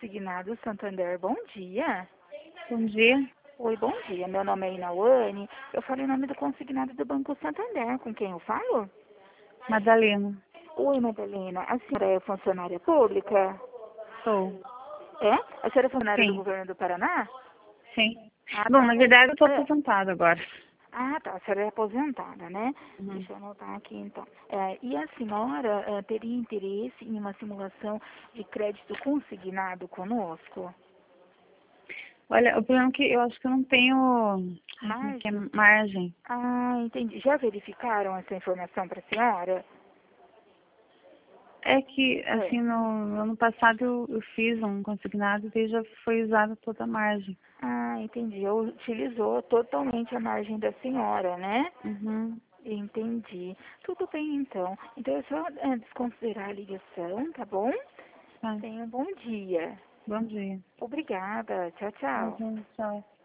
Consignado Santander, bom dia. Bom dia. Oi, bom dia. Meu nome é Inawane. Eu falo em nome do consignado do Banco Santander. Com quem eu falo? Madalena. Oi, Madalena. A senhora é funcionária pública? Sou. É? A senhora é funcionária do Sim. governo do Paraná? Sim. Ah, Bom, tá. na verdade eu estou É. aposentada agora. Ah, tá. A senhora é aposentada, né? Uhum. Deixa eu anotar aqui, então. E a senhora teria interesse em uma simulação de crédito consignado conosco? Olha, o problema é que eu acho que eu não tenho como é que é? Margem? Margem. Ah, entendi. Já verificaram essa informação para a senhora? É que, É. assim, no ano passado eu fiz um consignado e já foi usada toda a margem. Ah, entendi. Utilizou totalmente a margem da senhora, né? Uhum. Entendi. Tudo bem, então. Então é só desconsiderar a ligação, tá bom? Tá. Tenha um bom dia. Bom dia. Obrigada. Tchau, tchau. Uhum. Tchau.